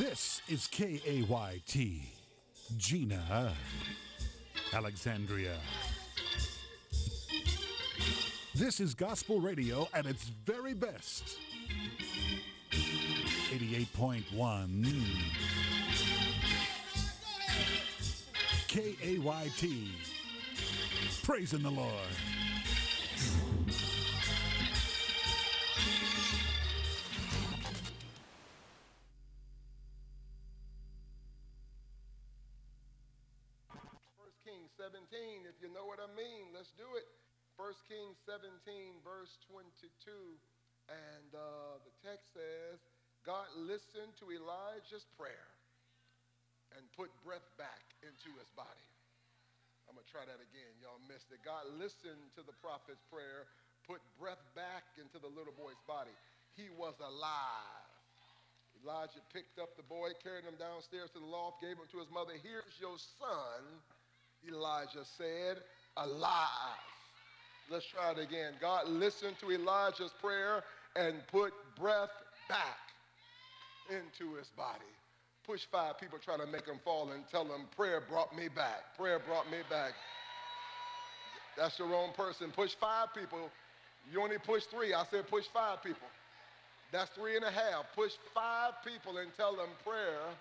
This is KAYT, Gina, Alexandria. This is gospel radio at its very best. 88.1 KAYT. Praising the Lord. Kings 17, if you know what I mean, let's do it. 1 Kings 17, verse 22. And the text says, God listened to Elijah's prayer and put breath back into his body. I'm going to try that again. Y'all missed it. God listened to the prophet's prayer, put breath back into the little boy's body. He was alive. Elijah picked up the boy, carried him downstairs to the loft, gave him to his mother. Here's your son, Elijah said, alive. Let's try it again. God listened to Elijah's prayer and put breath back into his body. Push 5 people trying to make him fall and tell them, prayer brought me back. Prayer brought me back. That's the wrong person. Push 5 people. You only push 3. I said push 5 people. That's 3.5. Push 5 people and tell them prayer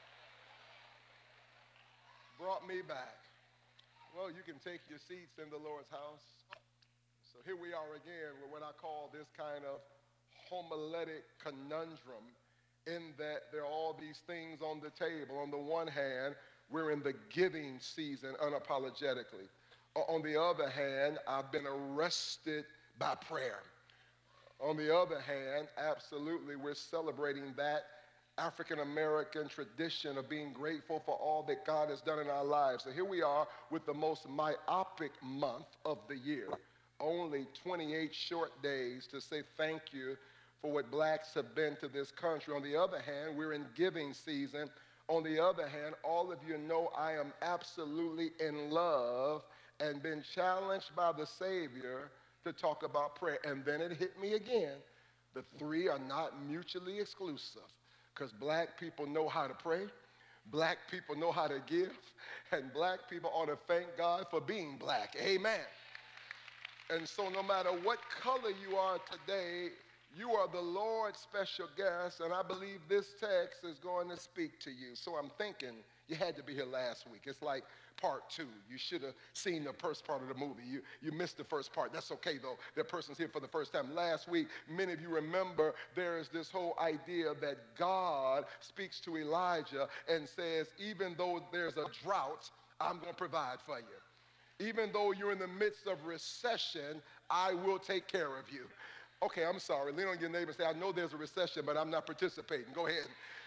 brought me back. Well, you can take your seats in the Lord's house. So here we are again with what I call this kind of homiletic conundrum, in that there are all these things on the table. On the one hand, we're in the giving season unapologetically. On the other hand, I've been arrested by prayer. On the other hand, absolutely, we're celebrating that African-American tradition of being grateful for all that God has done in our lives. So here we are with the most myopic month of the year. Only 28 short days to say thank you for what blacks have been to this country. On the other hand, we're in giving season. On the other hand, all of you know I am absolutely in love and been challenged by the Savior to talk about prayer. And then it hit me again. The 3 are not mutually exclusive. Because black people know how to pray, black people know how to give, and black people ought to thank God for being black. Amen. And so no matter what color you are today, you are the Lord's special guest, and I believe this text is going to speak to you. So I'm thinking you had to be here last week. It's like part 2. You should have seen the first part of the movie. You missed the first part. That's okay, though. That person's here for the first time. Last week, many of you remember there is this whole idea that God speaks to Elijah and says, even though there's a drought, I'm going to provide for you. Even though you're in the midst of recession, I will take care of you. Okay, I'm sorry. Lean on your neighbor and say, I know there's a recession, but I'm not participating. Go ahead.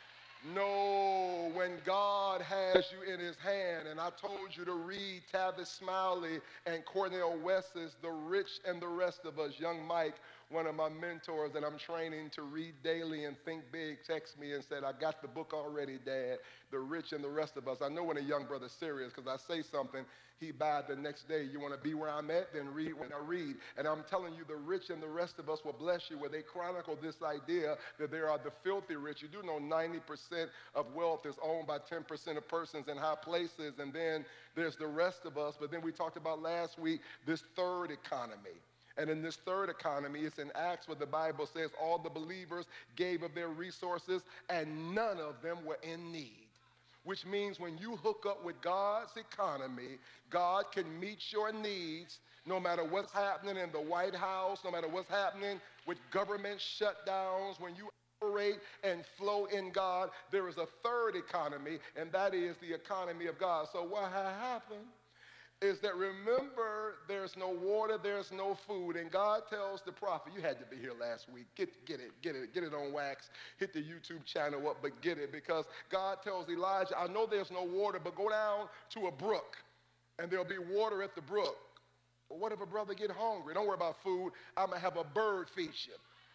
No, when God has you in his hand, and I told you to read Tavis Smiley and Cornel West's The Rich and the Rest of Us. Young Mike, one of my mentors that I'm training to read daily and think big, texted me and said, I got the book already, Dad, The Rich and the Rest of Us. I know when a young brother's serious, because I say something, he buys the next day. You want to be where I'm at? Then read what I read. And I'm telling you, the rich and the rest of us will bless you, where they chronicle this idea that there are the filthy rich. You do know 90% of wealth is owned by 10% of persons in high places. And then there's the rest of us. But then we talked about last week this third economy. And in this third economy, it's in Acts where the Bible says all the believers gave of their resources and none of them were in need. Which means when you hook up with God's economy, God can meet your needs no matter what's happening in the White House, no matter what's happening with government shutdowns. When you operate and flow in God, there is a third economy, and that is the economy of God. So what happened is that, remember, there's no water, there's no food, and God tells the prophet, you had to be here last week, get it on wax, hit the YouTube channel up, but get it, because God tells Elijah, I know there's no water, but go down to a brook, and there'll be water at the brook. But what if a brother get hungry? Don't worry about food, I'm going to have a bird feed you.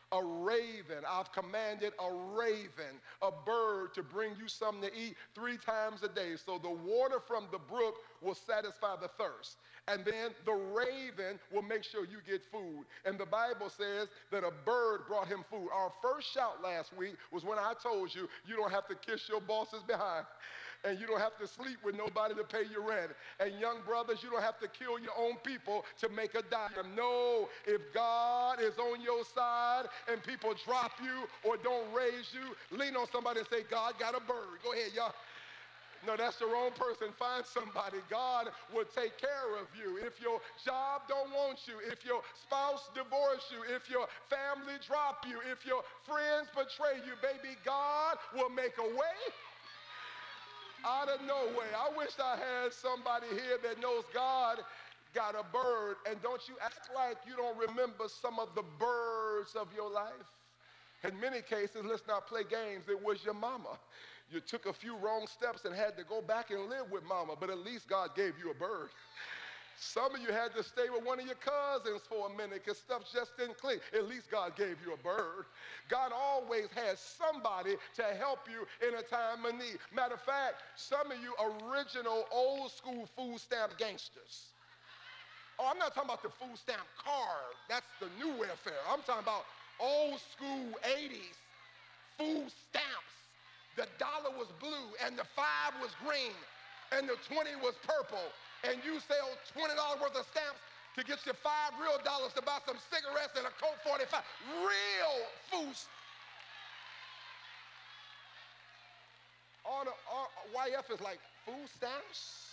a raven. I've commanded a raven, a bird, to bring you something to eat 3 times a day. So the water from the brook will satisfy the thirst. And then the raven will make sure you get food. And the Bible says that a bird brought him food. Our first shout last week was when I told you, you don't have to kiss your bosses behind. And you don't have to sleep with nobody to pay your rent. And young brothers, you don't have to kill your own people to make a dime. No, if God is on your side and people drop you or don't raise you, lean on somebody and say, God got a bird. Go ahead, y'all. No, that's the wrong person. Find somebody. God will take care of you. If your job don't want you, if your spouse divorce you, if your family drop you, if your friends betray you, baby, God will make a way out of no way. I wish I had somebody here that knows God got a bird. And don't you act like you don't remember some of the birds of your life. In many cases, let's not play games. It was your mama. You took a few wrong steps and had to go back and live with mama, but at least God gave you a bird. Some of you had to stay with one of your cousins for a minute because stuff just didn't click. At least God gave you a bird. God always has somebody to help you in a time of need. Matter of fact, some of you original old school food stamp gangsters. Oh, I'm not talking about the food stamp card. That's the new welfare. I'm talking about old school 80s food stamps. The dollar was blue and the 5 was green and the 20 was purple. And you sell $20 worth of stamps to get you $5 real dollars to buy some cigarettes and a Colt 45. Real food. YF is like food stamps.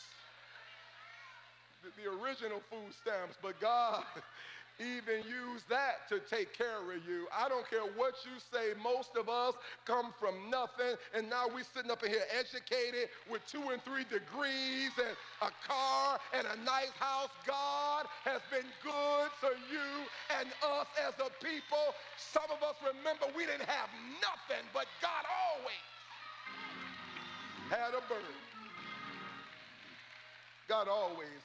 The original food stamps, but God even use that to take care of you. I don't care what you say. Most of us come from nothing, and now we're sitting up in here educated with 2 and 3 degrees and a car and a nice house. God has been good to you and us as a people. Some of us remember we didn't have nothing, but God always had a bird. God always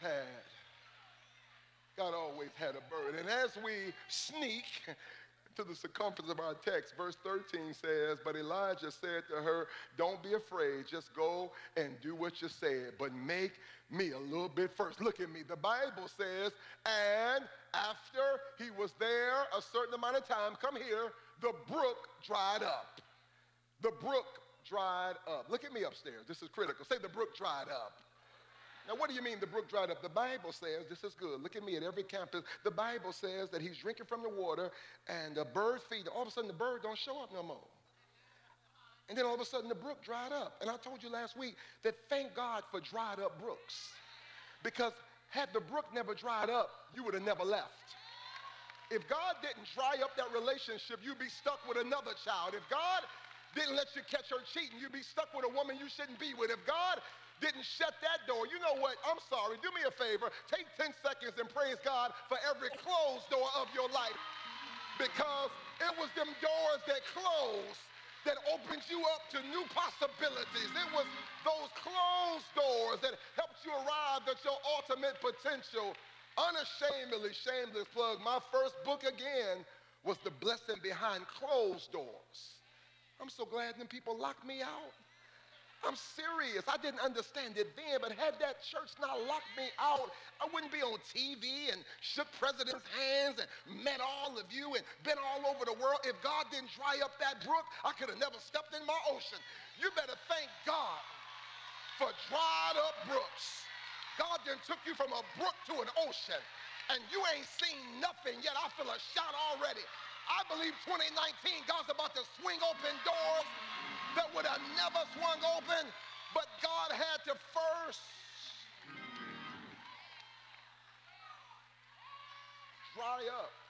had a bird. And as we sneak to the circumference of our text, verse 13 says, but Elijah said to her, don't be afraid, just go and do what you said, but make me a little bit first. Look at me. The Bible says, and after he was there a certain amount of time, come here, the brook dried up. The brook dried up. Look at me upstairs. This is critical. Say the brook dried up. Now, what do you mean the brook dried up? The Bible says, this is good. Look at me at every campus. The Bible says that he's drinking from the water and a bird feeding. All of a sudden, the bird don't show up no more. And then all of a sudden, the brook dried up. And I told you last week that thank God for dried up brooks. Because had the brook never dried up, you would have never left. If God didn't dry up that relationship, you'd be stuck with another child. If God didn't let you catch her cheating, you'd be stuck with a woman you shouldn't be with. If God didn't shut that door, you know what? I'm sorry. Do me a favor. Take 10 seconds and praise God for every closed door of your life. Because it was them doors that closed that opened you up to new possibilities. It was those closed doors that helped you arrive at your ultimate potential. Unashamedly, shameless plug, my first book again was The Blessing Behind Closed Doors. I'm so glad them people locked me out. I'm serious. I didn't understand it then, but had that church not locked me out, I wouldn't be on TV and shook presidents' hands and met all of you and been all over the world. If God didn't dry up that brook, I could have never stepped in my ocean. You better thank God for dried up brooks. God then took you from a brook to an ocean, and you ain't seen nothing yet. I feel a shout already. I believe 2019, God's about to swing open doors that would have never swung open, but God had to first dry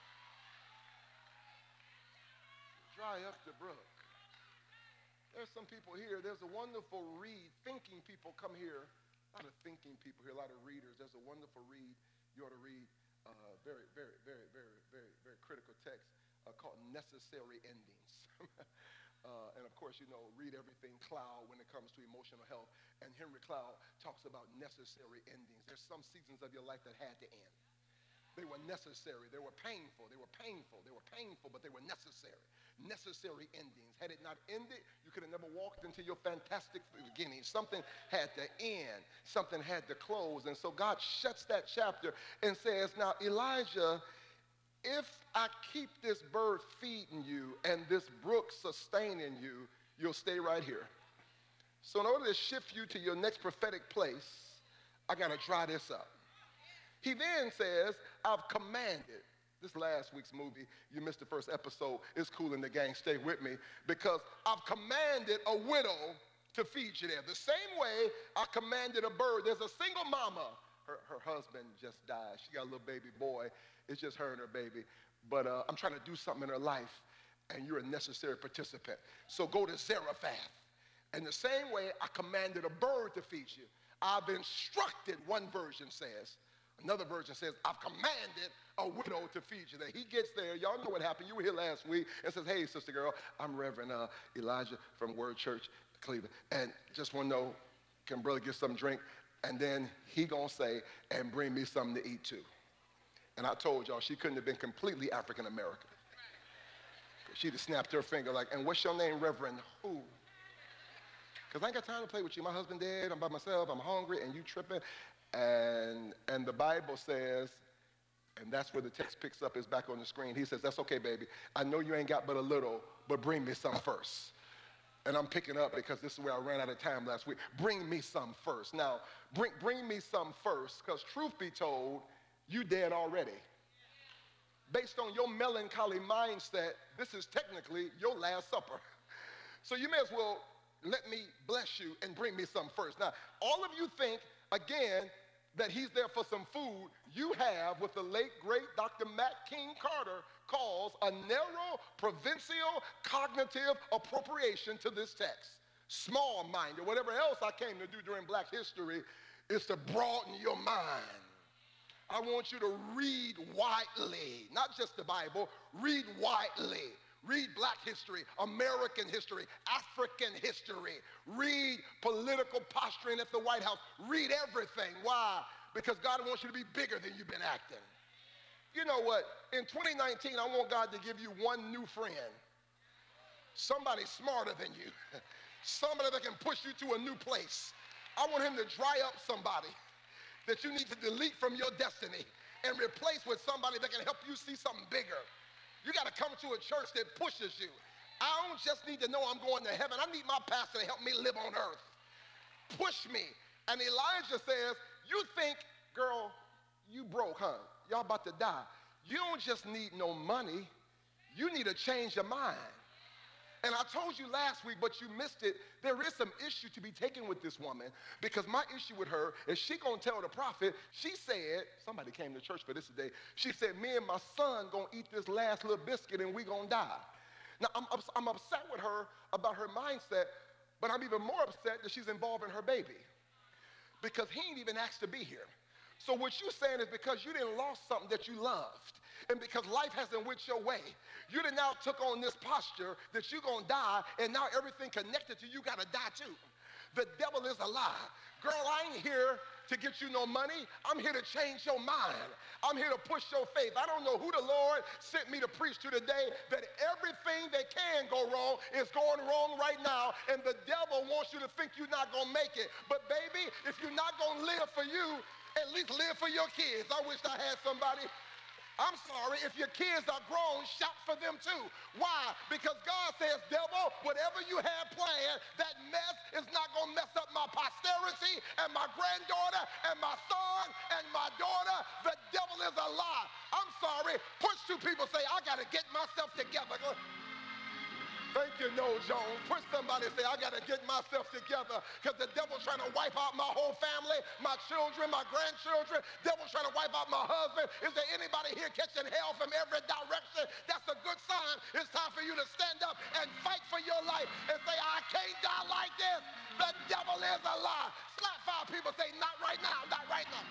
up the brook. There's some people here, there's a wonderful read. Thinking people come here, a lot of thinking people here, a lot of readers. There's a wonderful read you ought to read, very, very, very, very, very, very critical text called Necessary Endings. And of course, you know, read everything Cloud when it comes to emotional health. And Henry Cloud talks about necessary endings. There's some seasons of your life that had to end. They were necessary. They were painful. They were painful. They were painful, but they were necessary. Necessary endings. Had it not ended, you could have never walked into your fantastic beginning. Something had to end. Something had to close. And so God shuts that chapter and says, now, Elijah, if I keep this bird feeding you and this brook sustaining you, you'll stay right here. So in order to shift you to your next prophetic place, I got to dry this up. He then says, I've commanded. This last week's movie, you missed the first episode. It's cool in the gang. Stay with me. Because I've commanded a widow to feed you there. The same way I commanded a bird. There's a single mama. Her husband just died. She got a little baby boy. It's just her and her baby. But I'm trying to do something in her life, and you're a necessary participant. So go to Zarephath. And the same way I commanded a bird to feed you, I've instructed, one version says. Another version says, I've commanded a widow to feed you. That he gets there, y'all know what happened. You were here last week, and says, hey, sister girl, I'm Reverend Elijah from Word Church, Cleveland. And just want to know, can brother get some drink? And then he gonna say, and bring me something to eat too. And I told y'all, she couldn't have been completely African American. She'd have snapped her finger like, and what's your name, Reverend who? Because I ain't got time to play with you. My husband dead, I'm by myself, I'm hungry, and you tripping. And the Bible says, and that's where the text picks up, is back on the screen. He says, that's okay, baby. I know you ain't got but a little, but bring me some first. And I'm picking up because this is where I ran out of time last week. Bring me some first. Now, bring me some first, because truth be told, you dead already. Based on your melancholy mindset, this is technically your last supper. So you may as well let me bless you and bring me some first. Now, all of you think, again, that he's there for some food. You have what the late, great Dr. Matt King Carter calls a narrow provincial cognitive appropriation to this text. Small-minded, whatever else I came to do during Black history is to broaden your mind. I want you to read widely, not just the Bible, read widely. Read Black history, American history, African history. Read political posturing at the White House. Read everything. Why? Because God wants you to be bigger than you've been acting. You know what? In 2019, I want God to give you one new friend. Somebody smarter than you. Somebody that can push you to a new place. I want him to dry up somebody that you need to delete from your destiny and replace with somebody that can help you see something bigger. You got to come to a church that pushes you. I don't just need to know I'm going to heaven. I need my pastor to help me live on earth. Push me. And Elijah says, you think, girl, you broke, huh? Y'all about to die. You don't just need no money. You need to change your mind. And I told you last week, but you missed it, there is some issue to be taken with this woman, because my issue with her is she gonna tell the prophet, she said, somebody came to church for this today, she said, me and my son gonna eat this last little biscuit and we gonna die. Now, I'm upset with her about her mindset, but I'm even more upset that she's involved in her baby, because he ain't even asked to be here. So what you're saying is because you didn't lost something that you loved, and because life hasn't went your way, you done now took on this posture that you're gonna die, and now everything connected to you gotta die too. The devil is a lie. Girl, I ain't here to get you no money. I'm here to change your mind. I'm here to push your faith. I don't know who the Lord sent me to preach to today, that everything that can go wrong is going wrong right now, and the devil wants you to think you're not gonna make it. But baby, if you're not gonna live for you, at least live for your kids. I wish I had somebody. I'm sorry, if your kids are grown, shout for them too. Why? Because God says, devil, whatever you had planned, that mess is not going to mess up my posterity and my granddaughter and my son and my daughter. The devil is a lie. I'm sorry. Push two people, say, I got to get myself together. Thank you, Noel Jones. Push somebody and say, I got to get myself together, because the devil's trying to wipe out my whole family, my children, my grandchildren. Devil's trying to wipe out my husband. Is there anybody here catching hell from every direction? That's a good sign. It's time for you to stand up and fight for your life and say, I can't die like this. The devil is a lie. Slap five people, say, not right now, not right now.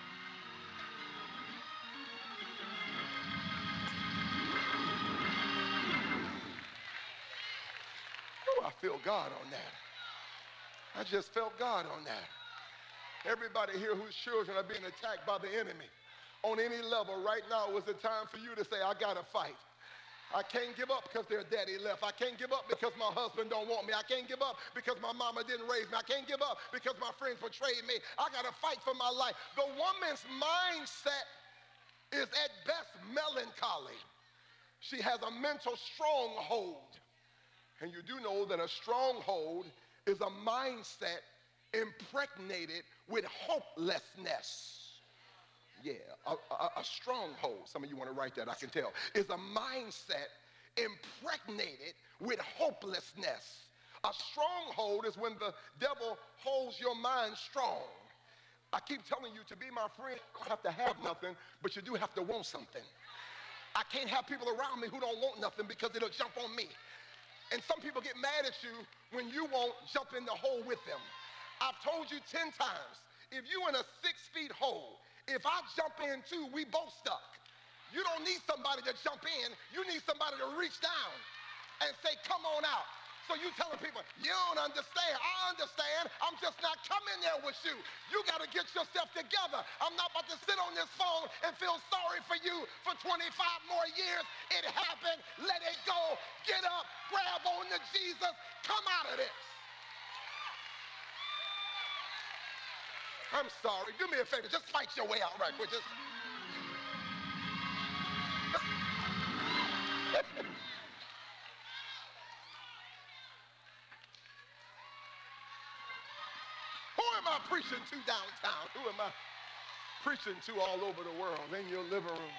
I feel God on that. I just felt God on that. Everybody here whose children are being attacked by the enemy, on any level, right now is the time for you to say, I gotta fight. I can't give up because their daddy left. I can't give up because my husband don't want me. I can't give up because my mama didn't raise me. I can't give up because my friends betrayed me. I got to fight for my life. The woman's mindset is at best melancholy. She has a mental stronghold. And you do know that a stronghold is a mindset impregnated with hopelessness. Yeah, a stronghold, some of you want to write that, I can tell, is a mindset impregnated with hopelessness. A stronghold is when the devil holds your mind strong. I keep telling you, to be my friend, you don't have to have nothing, but you do have to want something. I can't have people around me who don't want nothing because it'll jump on me. And some people get mad at you when you won't jump in the hole with them. I've told you 10 times, if you in a 6-foot hole, if I jump in too, we both stuck. You don't need somebody to jump in. You need somebody to reach down and say, come on out. So you telling people, you don't understand. I understand. I'm just not coming there with you. You got to get yourself together. I'm not about to sit on this phone and feel sorry for you for 25 more years. It happened. Let it go. Get up. Grab on to Jesus. Come out of this. I'm sorry. Do me a favor. Just fight your way out right quick. Just... Who am I preaching to downtown? Who am I preaching to all over the world in your living room?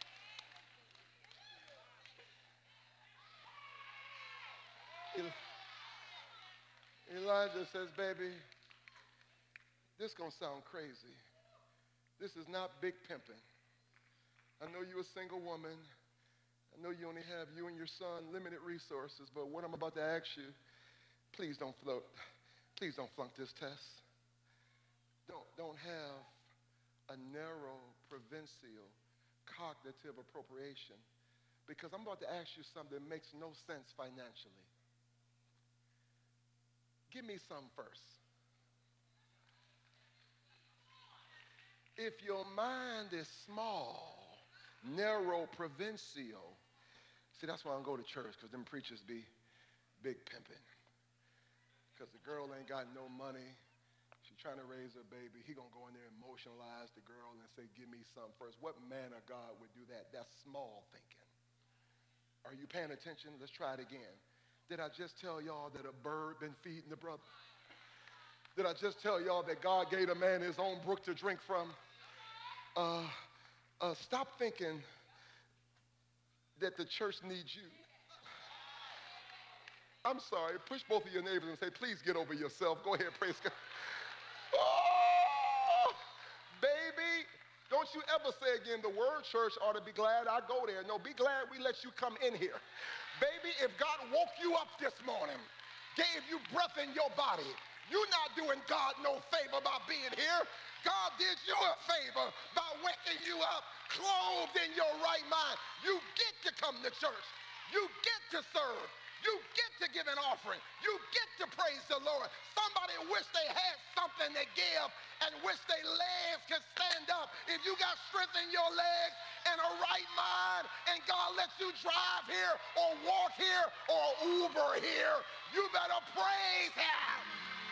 Elijah says, baby, this gonna sound crazy. This is not big pimping. I know you're a single woman. I know you only have you and your son limited resources, but what I'm about to ask you, please don't flunk this test. Don't have a narrow provincial cognitive appropriation, because I'm about to ask you something that makes no sense financially. Give me some first. If your mind is small, narrow, provincial, see, that's why I don't go to church, because them preachers be big pimping. Because the girl ain't got no money. She's trying to raise her baby. He gonna go in there and emotionalize the girl and say, give me some first. What man of God would do that? That's small thinking. Are you paying attention? Let's try it again. Did I just tell y'all that a bird been feeding the brother? Did I just tell y'all that God gave a man his own brook to drink from? Stop thinking that the church needs you. I'm sorry. Push both of your neighbors and say, please get over yourself. Go ahead, praise God. Oh, baby, don't you ever say again, the word church ought to be glad I go there. No, be glad we let you come in here. Baby, if God woke you up this morning, gave you breath in your body, you're not doing God no favor by being here. God did you a favor by waking you up, clothed in your right mind. You get to come to church. You get to serve. You get to give an offering. You get to praise the Lord. Somebody wish they had something to give and wish their legs could stand up. If you got strength in your legs and a right mind, and God lets you drive here or walk here or Uber here, you better praise Him.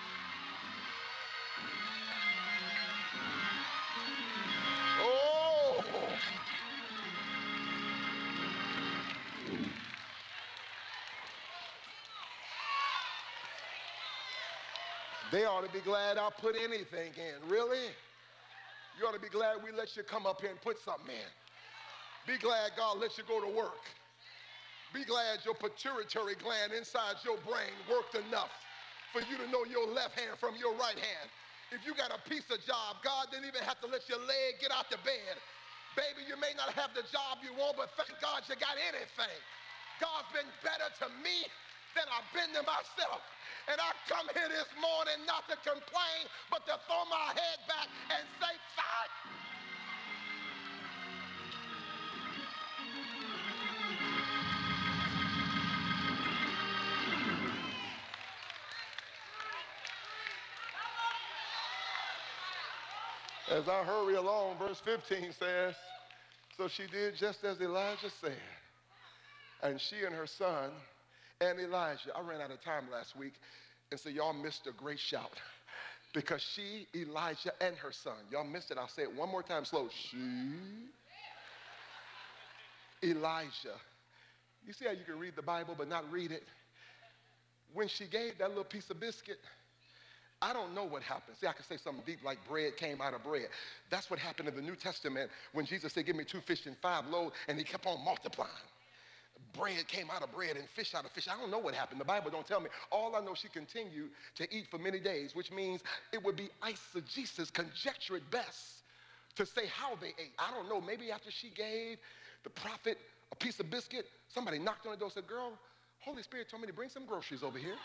Oh. They ought to be glad I put anything in. Really? You ought to be glad we let you come up here and put something in. Be glad God let you go to work. Be glad your pituitary gland inside your brain worked enough for you to know your left hand from your right hand. If you got a piece of job, God didn't even have to let your leg get out the bed. Baby, you may not have the job you want, but thank God you got anything. God's been better to me than I've been to myself. And I come here this morning not to complain, but to throw my head back and say, fight. As I hurry along, verse 15 says, so she did just as Elijah said. And she and her son and Elijah, I ran out of time last week, and so y'all missed a great shout. Because she, Elijah, and her son, y'all missed it. I'll say it one more time slow. She, Elijah. You see how you can read the Bible but not read it? When she gave that little piece of biscuit, I don't know what happened. See, I can say something deep like bread came out of bread. That's what happened in the New Testament when Jesus said, give me 2 fish and 5 loaves, and he kept on multiplying. Bread came out of bread and fish out of fish. I don't know what happened. The Bible don't tell me. All I know, she continued to eat for many days, which means it would be eisegesis, conjecture at best, to say how they ate. I don't know. Maybe after she gave the prophet a piece of biscuit, somebody knocked on the door and said, girl, Holy Spirit told me to bring some groceries over here.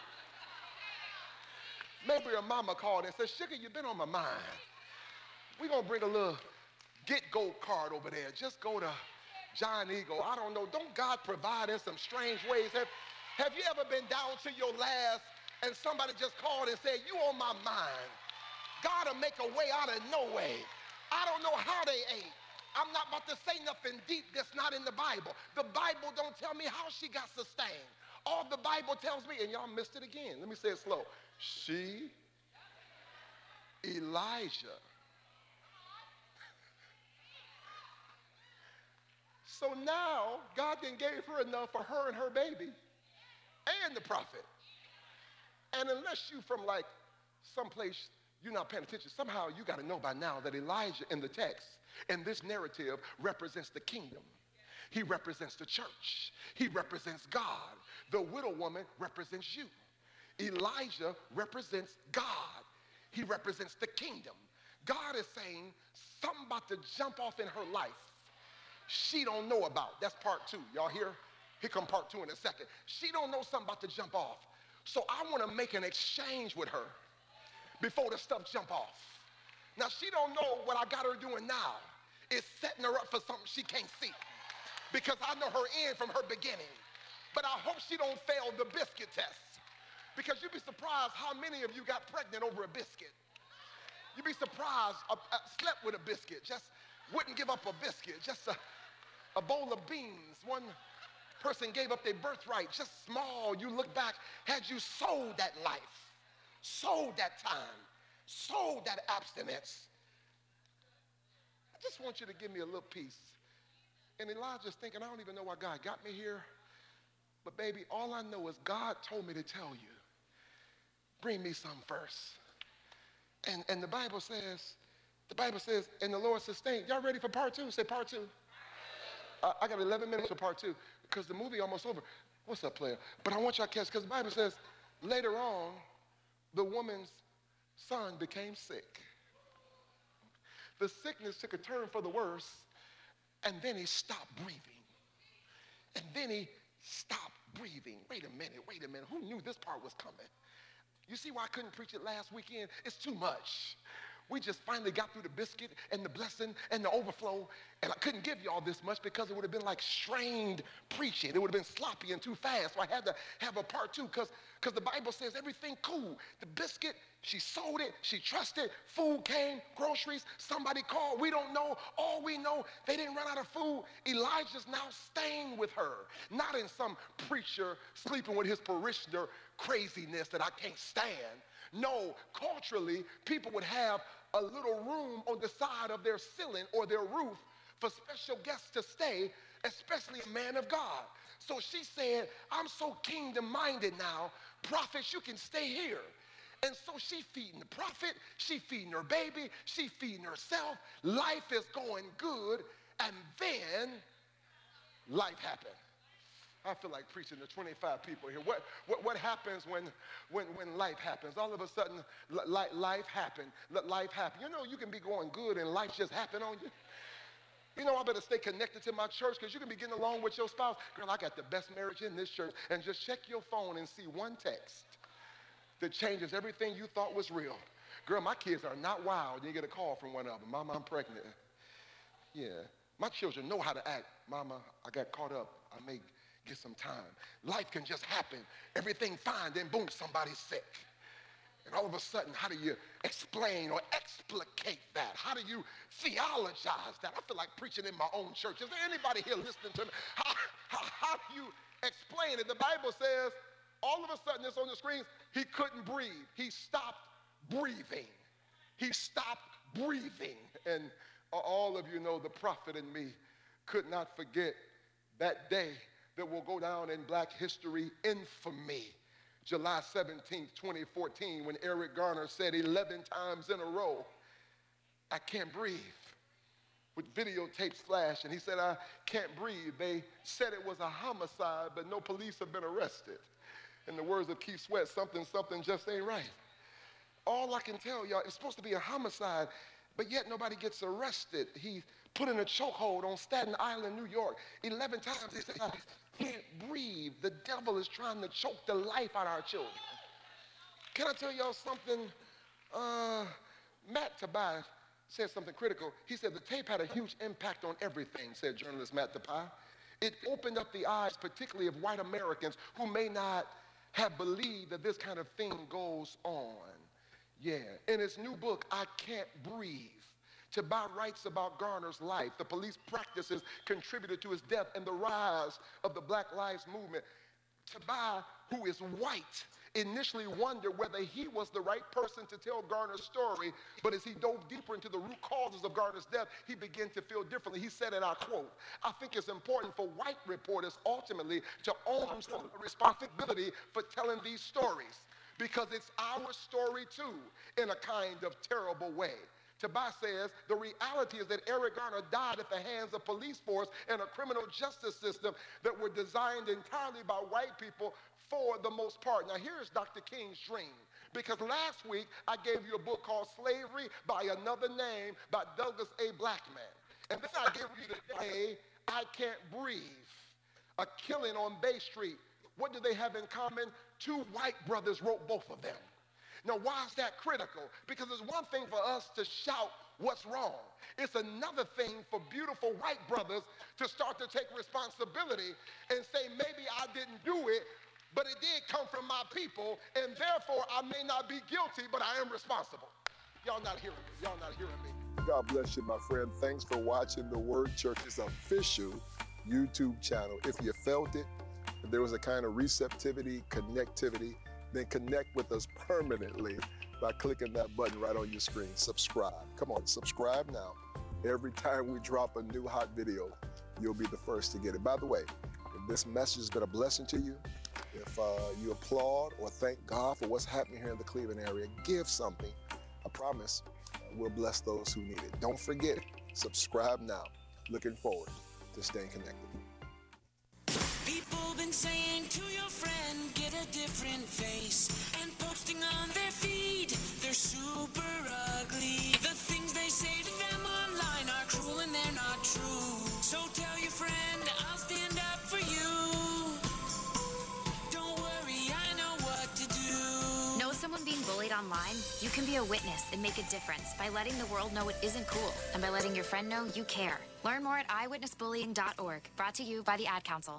Maybe her mama called and said, sugar, you've been on my mind. We're going to bring a little get-go card over there. Just go to John Eagle. I don't know. Don't God provide in some strange ways? Have you ever been down to your last and somebody just called and said, you on my mind? God will make a way out of no way. I don't know how they ate. I'm not about to say nothing deep that's not in the Bible. The Bible don't tell me how she got sustained. All the Bible tells me, and y'all missed it again. Let me say it slow. She, Elijah. So now, God then gave her enough for her and her baby and the prophet. And unless you from like someplace you're not paying attention, somehow you got to know by now that Elijah in the text, in this narrative, represents the kingdom. He represents the church. He represents God. The widow woman represents you. Elijah represents God. He represents the kingdom. God is saying something about to jump off in her life she don't know about. That's part 2. Y'all hear? Here come part 2 in a second. She don't know something about to jump off. So I want to make an exchange with her before the stuff jump off. Now she don't know what I got her doing now is setting her up for something she can't see, because I know her end from her beginning. But I hope she don't fail the biscuit test, because you'd be surprised how many of you got pregnant over a biscuit. You'd be surprised, slept with a biscuit, just wouldn't give up a biscuit, just a bowl of beans. One person gave up their birthright, just small. You look back, had you sold that life, sold that time, sold that abstinence. I just want you to give me a little piece. And Elijah's thinking, I don't even know why God got me here. But baby, all I know is God told me to tell you, bring me some first. And the Bible says, and the Lord sustained. Y'all ready for part 2? Say part 2. I got 11 minutes for part 2 because the movie almost over. What's up, player? But I want y'all to catch, because the Bible says later on, the woman's son became sick. The sickness took a turn for the worse, and then he stopped breathing. And then he stopped breathing. Wait a minute. Who knew this part was coming? You see why I couldn't preach it last weekend? It's too much. We just finally got through the biscuit and the blessing and the overflow, and I couldn't give you all this much because it would have been like strained preaching. It would have been sloppy and too fast, so I had to have a part 2 because the Bible says everything cool. The biscuit, she sold it, she trusted, food came, groceries, somebody called, we don't know. All we know, they didn't run out of food. Elijah's now staying with her, not in some preacher sleeping with his parishioner craziness that I can't stand. No, culturally, people would have a little room on the side of their ceiling or their roof for special guests to stay, especially a man of God. So she said, I'm so kingdom-minded now, prophets, you can stay here. And so she feeding the prophet, she feeding her baby, she feeding herself. Life is going good, and then life happened. I feel like preaching to 25 people here. What happens when life happens? All of a sudden, life happened. Life happened. You know, you can be going good and life just happened on you. You know, I better stay connected to my church, because you can be getting along with your spouse. Girl, I got the best marriage in this church. And just check your phone and see one text that changes everything you thought was real. Girl, my kids are not wild. You get a call from one of them. Mama, I'm pregnant. Yeah. My children know how to act. Mama, I got caught up. I may get some time. Life can just happen. Everything fine, then boom, somebody's sick. And all of a sudden, how do you explain or explicate that? How do you theologize that? I feel like preaching in my own church. Is there anybody here listening to me? How do you explain it? The Bible says, all of a sudden, it's on the screens, he couldn't breathe. He stopped breathing. He stopped breathing. And all of you know the prophet in me could not forget that day that will go down in Black history infamy. July 17th, 2014, when Eric Garner said 11 times in a row, I can't breathe. With videotapes flash, and he said, I can't breathe. They said it was a homicide, but no police have been arrested. In the words of Keith Sweat, something just ain't right. All I can tell y'all, it's supposed to be a homicide, but yet nobody gets arrested. He put in a chokehold on Staten Island, New York. 11 times he said, I can't breathe. The devil is trying to choke the life out of our children. Can I tell y'all something? Matt Tobias said something critical. He said the tape had a huge impact on everything, said journalist Matt Tobias. It opened up the eyes, particularly of white Americans who may not have believed that this kind of thing goes on. Yeah, in his new book, I Can't Breathe, Tobias writes about Garner's life, the police practices contributed to his death, and the rise of the Black Lives Movement. Tobias, who is white, initially wondered whether he was the right person to tell Garner's story, but as he dove deeper into the root causes of Garner's death, he began to feel differently. He said, and I quote, I think it's important for white reporters ultimately to own some responsibility for telling these stories, because it's our story too, in a kind of terrible way. Tobias says, the reality is that Eric Garner died at the hands of police force and a criminal justice system that were designed entirely by white people for the most part. Now here's Dr. King's dream, because last week I gave you a book called Slavery by Another Name by Douglas A. Blackman. And then I gave you today, I Can't Breathe, a killing on Bay Street. What do they have in common? Two white brothers wrote both of them. Now, why is that critical? Because it's one thing for us to shout what's wrong. It's another thing for beautiful white brothers to start to take responsibility and say, maybe I didn't do it, but it did come from my people, and therefore I may not be guilty, but I am responsible. Y'all not hearing me. Y'all not hearing me. God bless you, my friend. Thanks for watching the Word Church's official YouTube channel. If you felt it, if there was a kind of receptivity, connectivity, then connect with us permanently by clicking that button right on your screen. Subscribe. Come on, subscribe now. Every time we drop a new hot video, you'll be the first to get it. By the way, if this message has been a blessing to you, if you applaud or thank God for what's happening here in the Cleveland area, give something. I promise we'll bless those who need it. Don't forget, subscribe now. Looking forward to staying connected. People been saying to your friend, get a different face, and posting on their feed, they're super ugly. The things they say to them online are cruel and they're not true. So tell your friend, I'll stand up for you. Don't worry, I know what to do. Know someone being bullied online? You can be a witness and make a difference by letting the world know it isn't cool, and by letting your friend know you care. Learn more at eyewitnessbullying.org. Brought to you by the Ad Council.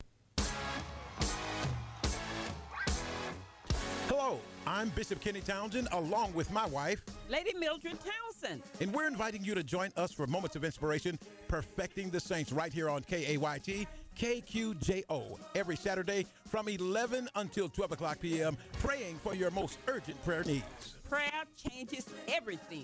Hello, I'm Bishop Kenny Townsend, along with my wife, Lady Mildred Townsend. and we're inviting you to join us for Moments of Inspiration, Perfecting the Saints, right here on KAYT, KQJO, every Saturday from 11 until 12 o'clock p.m., praying for your most urgent prayer needs. Prayer changes everything.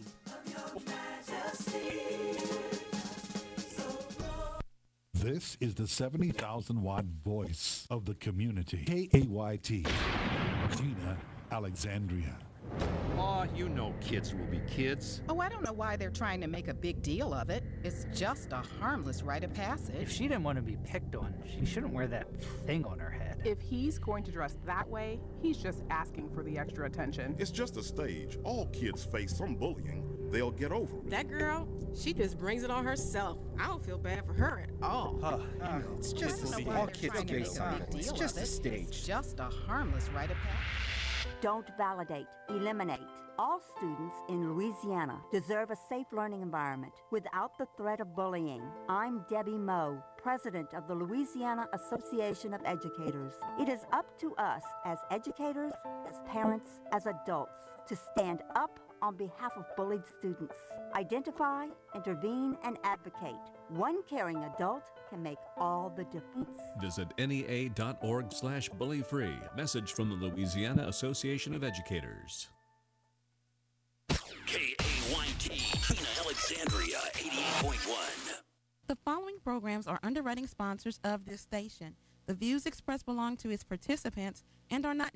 This is the 70,000 watt voice of the community. KAYT, Gina, Alexandria. Aw, you know kids will be kids. Oh, I don't know why they're trying to make a big deal of it. It's just a harmless rite of passage. If she didn't want to be picked on, she shouldn't wear that thing on her head. If he's going to dress that way, he's just asking for the extra attention. It's just a stage. All kids face some bullying. They'll get over it. That girl, she just brings it on herself. I don't feel bad for her at all. It's just a stage. All kids get something. It's just a stage. It's just a harmless rite of passage. Don't validate, eliminate. All students in Louisiana deserve a safe learning environment without the threat of bullying. I'm Debbie Moe, president of the Louisiana Association of Educators. It is up to us as educators, as parents, as adults to stand up on behalf of bullied students. Identify, intervene, and advocate. One caring adult can make all the difference. Visit NEA.org/bullyfree. Message from the Louisiana Association of Educators. KAYT, Tina Alexandria, 88.1. The following programs are underwriting sponsors of this station. The views expressed belong to its participants and are not